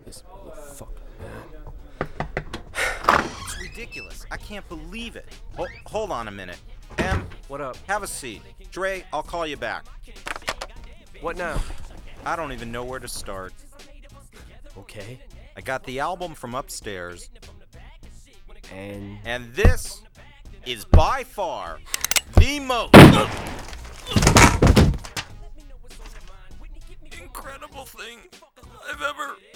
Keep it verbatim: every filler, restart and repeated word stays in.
This motherfucker, man. It's ridiculous. I can't believe it. Ho- hold on a minute. Em, What up? have a seat. Dre, I'll call you back. What now? I don't even know where to start. Okay. I got the album from upstairs, And and this is by far the most incredible thing I've ever